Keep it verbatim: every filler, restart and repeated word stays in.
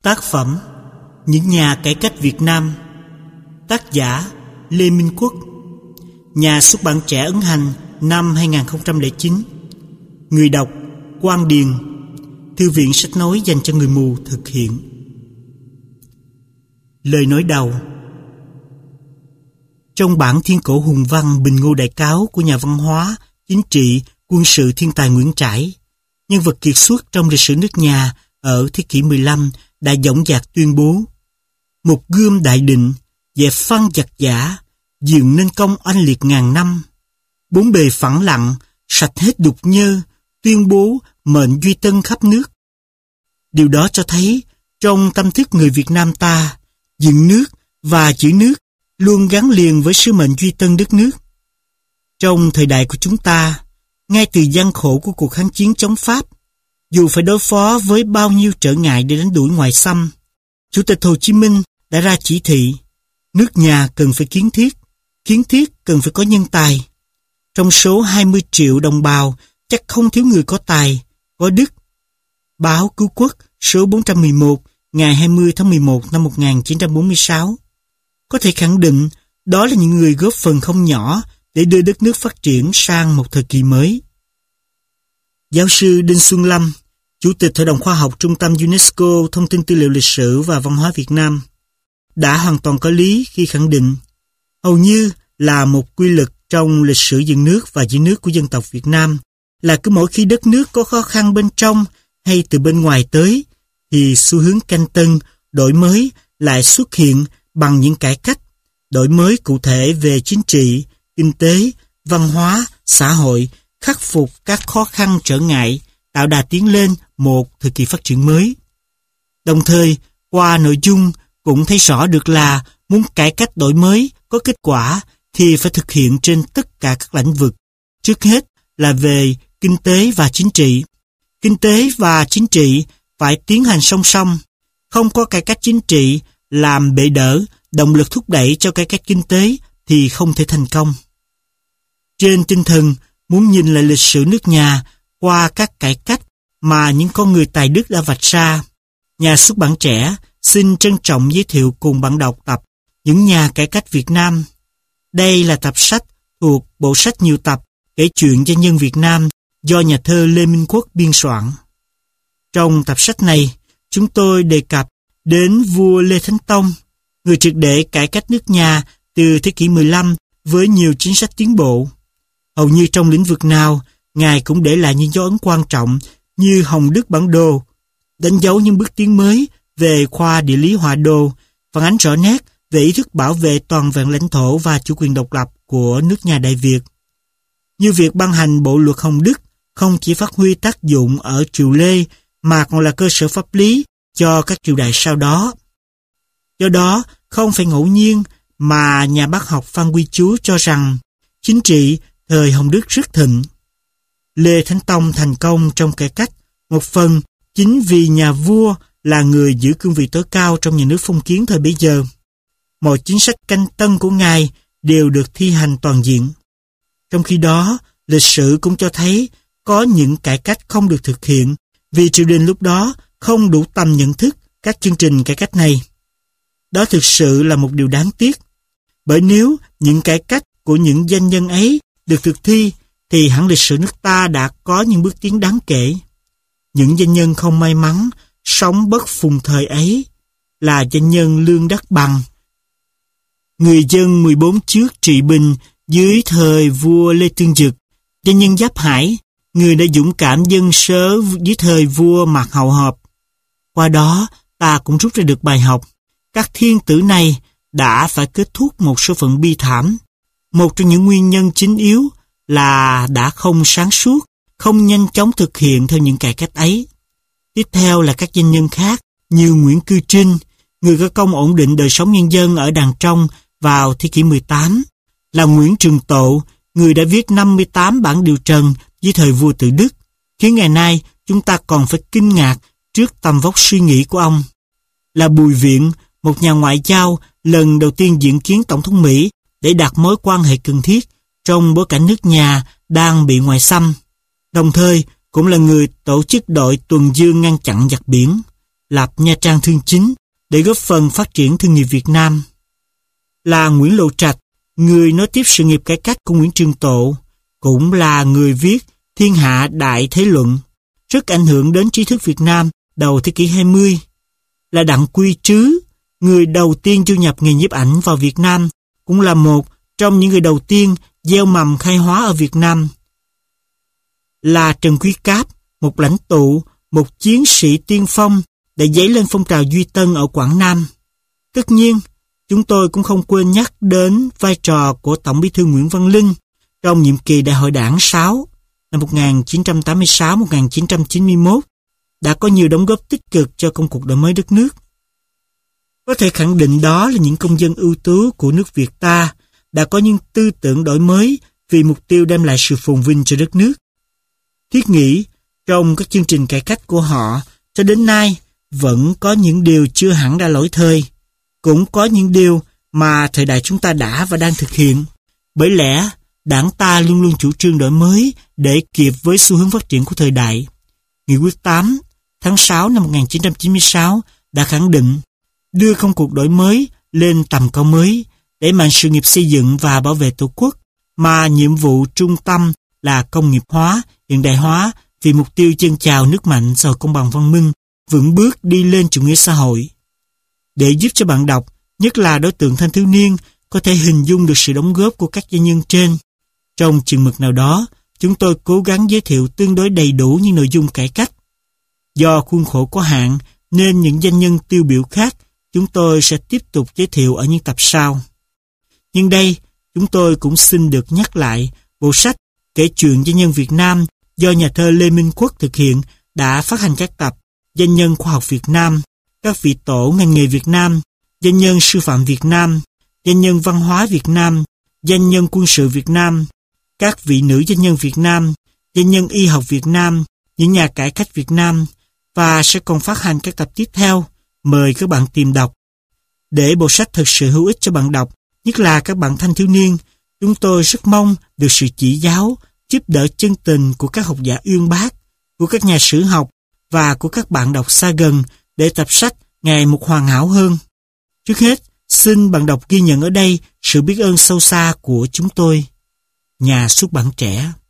Tác phẩm Những nhà cải cách Việt Nam. Tác giả Lê Minh Quốc. Nhà xuất bản Trẻ ấn hành năm hai nghìn không trăm lẻ chín. Người đọc Quang Điền. Thư viện sách nói dành cho người mù thực hiện. Lời nói đầu. Trong bản thiên cổ hùng văn Bình Ngô Đại Cáo của nhà văn hóa, chính trị, quân sự thiên tài Nguyễn Trãi, nhân vật kiệt xuất trong lịch sử nước nhà ở thế kỷ mười lăm, đã dõng dạc tuyên bố: một gươm đại định, dẹp phăng giặc giả, dựng nên công oanh liệt ngàn năm. Bốn bề phẳng lặng, sạch hết đục nhơ, tuyên bố mệnh duy tân khắp nước. Điều đó cho thấy trong tâm thức người Việt Nam ta, dựng nước và giữ nước luôn gắn liền với sứ mệnh duy tân đất nước. Trong thời đại của chúng ta, ngay từ gian khổ của cuộc kháng chiến chống Pháp, dù phải đối phó với bao nhiêu trở ngại để đánh đuổi ngoại xâm, Chủ tịch Hồ Chí Minh đã ra chỉ thị: nước nhà cần phải kiến thiết, kiến thiết cần phải có nhân tài. Trong số hai mươi triệu đồng bào, chắc không thiếu người có tài, có đức. Báo Cứu Quốc số bốn trăm mười một ngày hai mươi tháng mười một năm một nghìn chín trăm bốn mươi sáu có thể khẳng định đó là những người góp phần không nhỏ để đưa đất nước phát triển sang một thời kỳ mới. Giáo sư Đinh Xuân Lâm, Chủ tịch Hội đồng Khoa học Trung tâm UNESCO Thông tin Tư liệu Lịch sử và Văn hóa Việt Nam, đã hoàn toàn có lý khi khẳng định hầu như là một quy luật trong lịch sử dựng nước và giữ nước của dân tộc Việt Nam là cứ mỗi khi đất nước có khó khăn bên trong hay từ bên ngoài tới, thì xu hướng canh tân, đổi mới lại xuất hiện bằng những cải cách, đổi mới cụ thể về chính trị, kinh tế, văn hóa, xã hội, khắc phục các khó khăn trở ngại, tạo đà tiến lên một thời kỳ phát triển mới. Đồng thời, qua nội dung cũng thấy rõ được là muốn cải cách đổi mới có kết quả thì phải thực hiện trên tất cả các lĩnh vực. Trước hết là về kinh tế và chính trị. Kinh tế và chính trị phải tiến hành song song. Không có cải cách chính trị làm bệ đỡ, động lực thúc đẩy cho cải cách kinh tế thì không thể thành công. Trên tinh thần muốn nhìn lại lịch sử nước nhà qua các cải cách mà những con người tài đức đã vạch ra, nhà xuất bản Trẻ xin trân trọng giới thiệu cùng bạn đọc tập Những nhà cải cách Việt Nam. Đây là tập sách thuộc bộ sách nhiều tập kể chuyện doanh nhân Việt Nam do nhà thơ Lê Minh Quốc biên soạn. Trong tập sách này, chúng tôi đề cập đến vua Lê Thánh Tông, người triệt để cải cách nước nhà từ thế kỷ mười lăm với nhiều chính sách tiến bộ. Hầu như trong lĩnh vực nào, Ngài cũng để lại những dấu ấn quan trọng như Hồng Đức Bản Đồ, đánh dấu những bước tiến mới về khoa địa lý họa đồ, phản ánh rõ nét về ý thức bảo vệ toàn vẹn lãnh thổ và chủ quyền độc lập của nước nhà Đại Việt. Như việc ban hành bộ luật Hồng Đức không chỉ phát huy tác dụng ở triều Lê mà còn là cơ sở pháp lý cho các triều đại sau đó. Do đó, không phải ngẫu nhiên mà nhà bác học Phan Quy Chú cho rằng chính trị thời Hồng Đức rất thịnh. Lê Thánh Tông thành công trong cải cách, một phần chính vì nhà vua là người giữ cương vị tối cao trong nhà nước phong kiến thời bấy giờ. Mọi chính sách canh tân của Ngài đều được thi hành toàn diện. Trong khi đó, lịch sử cũng cho thấy có những cải cách không được thực hiện vì triều đình lúc đó không đủ tầm nhận thức các chương trình cải cách này. Đó thực sự là một điều đáng tiếc, bởi nếu những cải cách của những doanh nhân ấy được thực thi thì hẳn lịch sử nước ta đã có những bước tiến đáng kể. Những doanh nhân không may mắn sống bất phùng thời ấy là doanh nhân Lương Đắc Bằng, người dân mười bốn trước trị Bình dưới thời vua Lê Tương Dực, doanh nhân Giáp Hải, người đã dũng cảm dân sớ dưới thời vua Mạc Hậu Hợp. Qua đó, ta cũng rút ra được bài học. Các thiên tử này đã phải kết thúc một số phận bi thảm. Một trong những nguyên nhân chính yếu là đã không sáng suốt, không nhanh chóng thực hiện theo những cải cách ấy. Tiếp theo là các doanh nhân khác như Nguyễn Cư Trinh, người có công ổn định đời sống nhân dân ở Đàng Trong vào thế kỷ mười tám, là Nguyễn Trường Tộ, người đã viết năm mươi tám bản điều trần dưới thời vua Tự Đức, khiến ngày nay chúng ta còn phải kinh ngạc trước tầm vóc suy nghĩ của ông. Là Bùi Viện, một nhà ngoại giao lần đầu tiên diện kiến Tổng thống Mỹ để đặt mối quan hệ cần thiết trong bối cảnh nước nhà đang bị ngoại xâm, đồng thời cũng là người tổ chức đội tuần dương ngăn chặn giặc biển. lập Nha Trang Thương Chính để góp phần phát triển thương nghiệp Việt Nam. Là Nguyễn Lộ Trạch, người nối tiếp sự nghiệp cải cách của Nguyễn Trường Tộ, cũng là người viết Thiên Hạ Đại Thế Luận, rất ảnh hưởng đến trí thức Việt Nam đầu thế kỷ hai mươi. Là Đặng Quy Trứ, người đầu tiên du nhập nghề nhiếp ảnh vào Việt Nam, cũng là một trong những người đầu tiên gieo mầm khai hóa ở Việt Nam. Là Trần Quý Cáp, một lãnh tụ, một chiến sĩ tiên phong để dấy lên phong trào Duy Tân ở Quảng Nam. Tất nhiên, chúng tôi cũng không quên nhắc đến vai trò của Tổng Bí thư Nguyễn Văn Linh trong nhiệm kỳ Đại hội Đảng sáu năm một nghìn chín trăm tám mươi sáu đến một nghìn chín trăm chín mươi mốt, đã có nhiều đóng góp tích cực cho công cuộc đổi mới đất nước. Có thể khẳng định đó là những công dân ưu tú của nước Việt ta đã có những tư tưởng đổi mới vì mục tiêu đem lại sự phồn vinh cho đất nước. Thiết nghĩ, trong các chương trình cải cách của họ, cho đến nay vẫn có những điều chưa hẳn đã lỗi thời, cũng có những điều mà thời đại chúng ta đã và đang thực hiện. Bởi lẽ, Đảng ta luôn luôn chủ trương đổi mới để kịp với xu hướng phát triển của thời đại. Nghị quyết tám tháng sáu năm một nghìn chín trăm chín mươi sáu đã khẳng định đưa công cuộc đổi mới lên tầm cao mới, đẩy mạnh sự nghiệp xây dựng và bảo vệ Tổ quốc, mà nhiệm vụ trung tâm là công nghiệp hóa, hiện đại hóa vì mục tiêu chân chào nước mạnh xã hội công bằng văn minh, vững bước đi lên chủ nghĩa xã hội. Để giúp cho bạn đọc, nhất là đối tượng thanh thiếu niên, có thể hình dung được sự đóng góp của các doanh nhân trên, trong chừng mực nào đó, chúng tôi cố gắng giới thiệu tương đối đầy đủ những nội dung cải cách. Do khuôn khổ có hạn, nên những doanh nhân tiêu biểu khác chúng tôi sẽ tiếp tục giới thiệu ở những tập sau. Nhưng đây, chúng tôi cũng xin được nhắc lại, bộ sách kể chuyện doanh nhân Việt Nam do nhà thơ Lê Minh Quốc thực hiện đã phát hành các tập Doanh nhân khoa học Việt Nam, các vị tổ ngành nghề Việt Nam, doanh nhân sư phạm Việt Nam, doanh nhân văn hóa Việt Nam, doanh nhân quân sự Việt Nam, các vị nữ doanh nhân Việt Nam, doanh nhân y học Việt Nam, những nhà cải cách Việt Nam, và sẽ còn phát hành các tập tiếp theo. Mời các bạn tìm đọc. Để bộ sách thật sự hữu ích cho bạn đọc, nhất là các bạn thanh thiếu niên, chúng tôi rất mong được sự chỉ giáo, giúp đỡ chân tình của các học giả uyên bác, của các nhà sử học và của các bạn đọc xa gần để tập sách ngày một hoàn hảo hơn. Trước hết, xin bạn đọc ghi nhận ở đây sự biết ơn sâu xa của chúng tôi. Nhà xuất bản Trẻ.